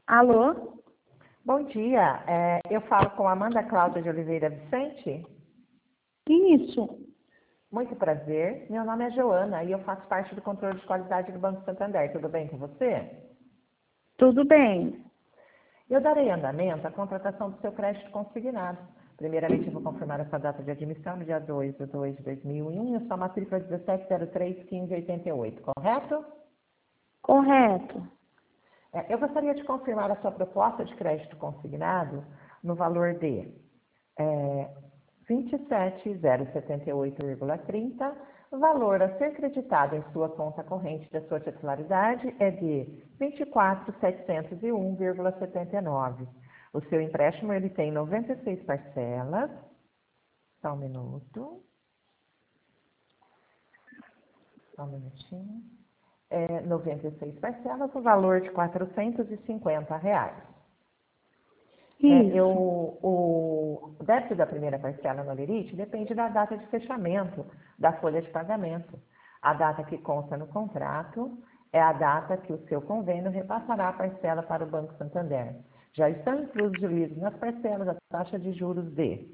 Alô? Bom dia, eu falo com Amanda Cláudia de Oliveira Vicente. Isso. Muito prazer, meu nome é Joana e eu faço parte do controle de qualidade do Banco Santander. Tudo bem com você? Tudo bem. Eu darei andamento à contratação do seu crédito consignado. Primeiramente, eu vou confirmar a sua data de admissão no dia 2/2/2001 e a sua matrícula 17031588, correto? Correto. Eu gostaria de confirmar a sua proposta de crédito consignado no valor de 27.078,30. Valor a ser creditado em sua conta corrente da sua titularidade é de 24.701,79. O seu empréstimo ele tem 96 parcelas. Só um minuto. Só um minutinho. 96 parcelas, o valor de R$ 450. Isso. O débito da primeira parcela no Lerite depende da data de fechamento da folha de pagamento. A data que consta no contrato é a data que o seu convênio repassará a parcela para o Banco Santander. Já estão incluídos nas parcelas a taxa de juros de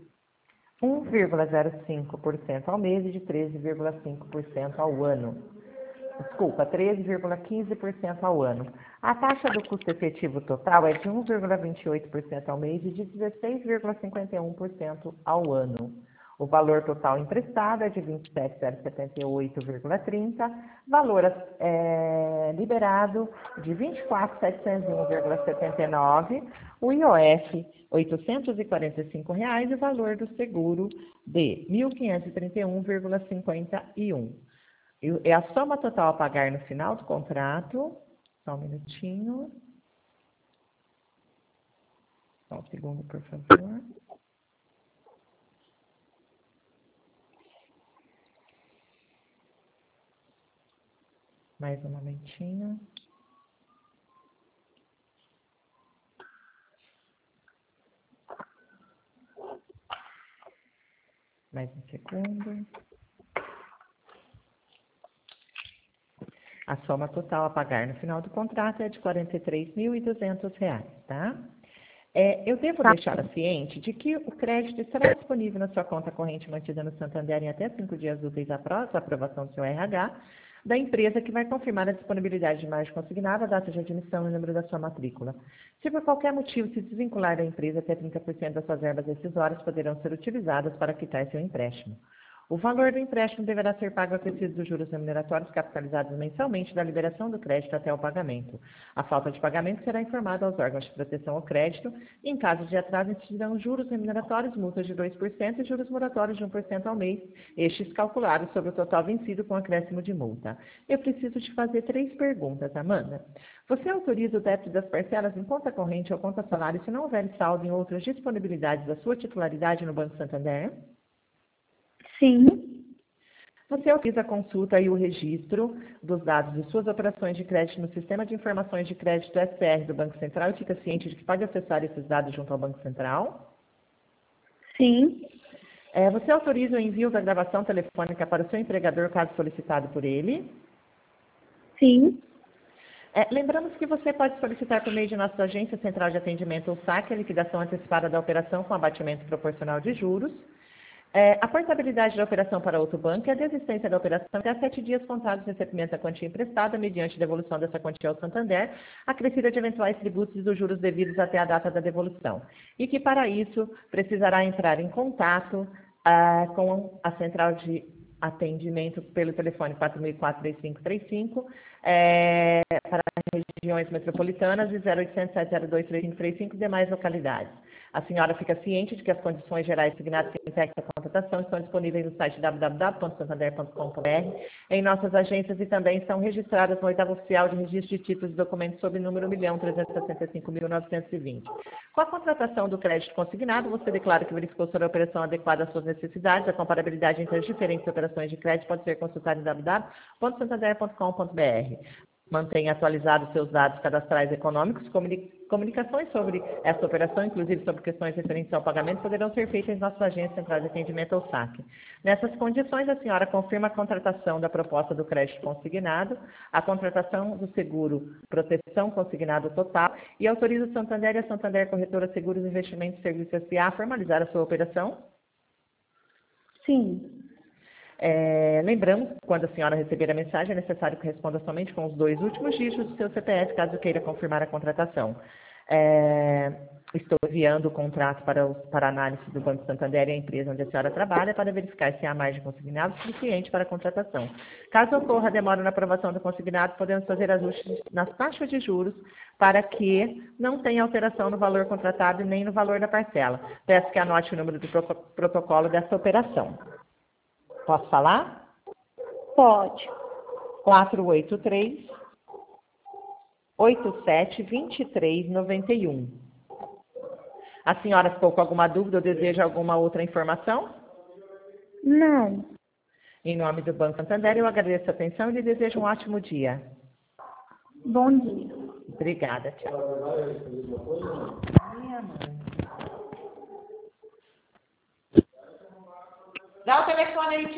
1,05% ao mês e de 13,5% ao ano. Desculpa, 13,15% ao ano. A taxa do custo efetivo total é de 1,28% ao mês e de 16,51% ao ano. O valor total emprestado é de 27.078,30, valor liberado de 24.701,79, o IOF R$ 845 e o valor do seguro de 1.531,51. É a soma total a pagar no final do contrato. Só um minutinho. Só um segundo, por favor. Mais um momentinho. Mais um segundo. A soma total a pagar no final do contrato é de R$ 43.200, tá? Eu devo deixá-la ciente de que o crédito estará disponível na sua conta corrente mantida no Santander em até 5 dias úteis após a aprovação do seu RH, da empresa que vai confirmar a disponibilidade de margem consignada, a data de admissão e o número da sua matrícula. Se por qualquer motivo se desvincular da empresa, até 30% das suas verbas decisórias poderão ser utilizadas para quitar seu empréstimo. O valor do empréstimo deverá ser pago acrescido dos juros remuneratórios capitalizados mensalmente da liberação do crédito até o pagamento. A falta de pagamento será informada aos órgãos de proteção ao crédito e, em caso de atraso, incidirão juros remuneratórios, multas de 2% e juros moratórios de 1% ao mês, estes calculados sobre o total vencido com acréscimo de multa. Eu preciso te fazer 3 perguntas, Amanda. Você autoriza o débito das parcelas em conta corrente ou conta salário se não houver saldo em outras disponibilidades da sua titularidade no Banco Santander? Sim. Você autoriza a consulta e o registro dos dados de suas operações de crédito no Sistema de Informações de Crédito SPR do Banco Central e fica ciente de que pode acessar esses dados junto ao Banco Central? Sim. Você autoriza o envio da gravação telefônica para o seu empregador, caso solicitado por ele? Sim. Lembramos que você pode solicitar por meio de nossa agência central de atendimento ou saque a liquidação antecipada da operação com abatimento proporcional de juros. A portabilidade da operação para outro banco é a desistência da operação até 7 dias contados do recebimento da quantia emprestada, mediante devolução dessa quantia ao Santander, acrescida de eventuais tributos e dos juros devidos até a data da devolução. E que, para isso, precisará entrar em contato com a central de atendimento pelo telefone 4004-3535, para regiões metropolitanas e 0800 702 3535 e demais localidades. A senhora fica ciente de que as condições gerais signadas em texto da contratação estão disponíveis no site www.santander.com.br, em nossas agências e também estão registradas no oitavo oficial de registro de títulos e documentos sob número 1.365.920. Com a contratação do crédito consignado, você declara que verificou sobre a operação adequada às suas necessidades. A comparabilidade entre as diferentes operações de crédito pode ser consultada em www.santander.com.br. Mantenha atualizados seus dados cadastrais econômicos. Comunicações sobre essa operação, inclusive sobre questões referentes ao pagamento, poderão ser feitas em nossa agência central de atendimento ou SAC. Nessas condições, a senhora confirma a contratação da proposta do crédito consignado, a contratação do seguro proteção consignado total e autoriza o Santander e a Santander Corretora Seguros, Investimentos e Serviços S.A. a formalizar a sua operação? Sim. Lembramos, quando a senhora receber a mensagem, é necessário que responda somente com os 2 últimos dígitos do seu CPF, caso queira confirmar a contratação. Estou enviando o contrato para análise do Banco Santander e a empresa onde a senhora trabalha para verificar se há margem consignado suficiente para a contratação. Caso ocorra demora na aprovação do consignado, podemos fazer ajustes nas taxas de juros para que não tenha alteração no valor contratado e nem no valor da parcela. Peço que anote o número do protocolo dessa operação. Posso falar? Pode. 483-872391. A senhora ficou com alguma dúvida ou deseja alguma outra informação? Não. Em nome do Banco Santander, eu agradeço a atenção e lhe desejo um ótimo dia. Bom dia. Obrigada, tchau. Minha mãe. Dá o telefone aí,